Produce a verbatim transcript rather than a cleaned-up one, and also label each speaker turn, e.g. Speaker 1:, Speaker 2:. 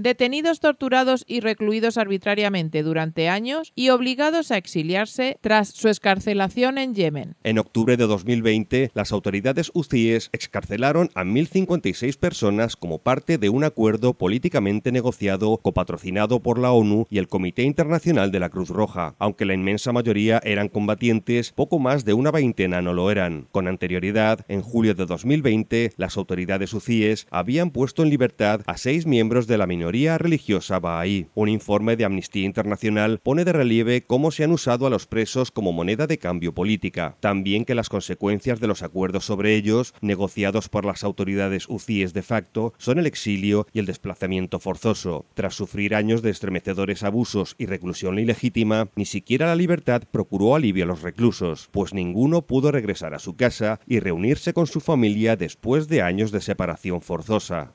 Speaker 1: detenidos, torturados y recluidos arbitrariamente durante años y obligados a exiliarse tras su excarcelación en Yemen.
Speaker 2: En octubre de dos mil veinte, las autoridades hutíes excarcelaron a mil cincuenta y seis personas como parte de un acuerdo políticamente negociado copatrocinado por la ONU y el Comité Internacional de la Cruz Roja. Aunque la inmensa mayoría eran combatientes, poco más de una veintena no lo eran. Con anterioridad, en julio de dos mil veinte, las autoridades hutíes habían puesto en libertad a seis miembros de la minoría religiosa bahaí. Un informe de Amnistía Internacional pone de relieve cómo se han usado a los presos como moneda de cambio política. También que las consecuencias de los acuerdos sobre ellos, negociados por las autoridades hutíes de facto, son el exilio y el desplazamiento forzoso. Tras sufrir años de estremecedores abusos y reclusión ilegítima, ni siquiera la libertad procuró alivio a los reclusos, pues ninguno pudo regresar a su casa y reunirse con su familia después de años de separación forzosa.